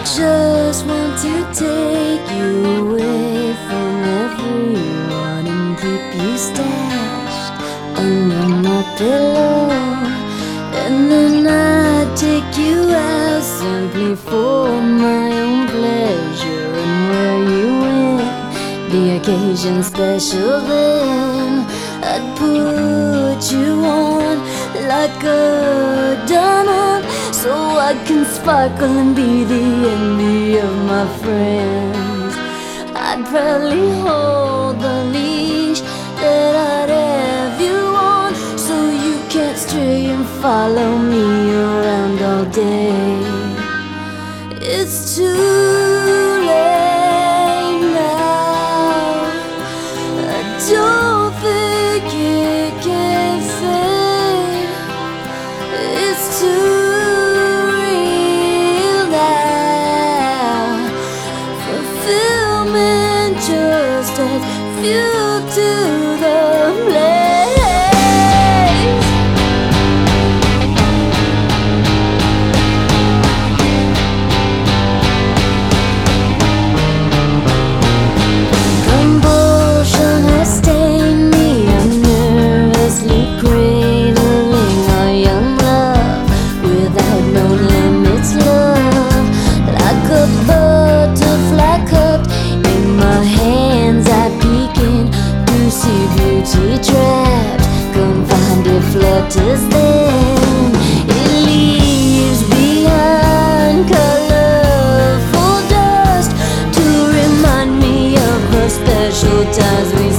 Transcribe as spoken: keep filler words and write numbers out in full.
just want to take you away from everyone and keep you stashed under my pillow. And then I take you out simply for my own pleasure. And where you win the occasion special, then I'd put you on like a diamond, so I can sparkle and be the envy of my friends. I'd probably hold the leash that I'd have you on, so you can't stray and follow me around all day. It's too late now. I don't think it can fade. It's too just as fuel to the blaze. Compulsion has stained me. I'm nervously cradling our young love without no limits, love. Like a butterfly cupped in my hands, I peek in to see beauty trapped, confined, it flutters then. It leaves behind colorful dust to remind me of the special times we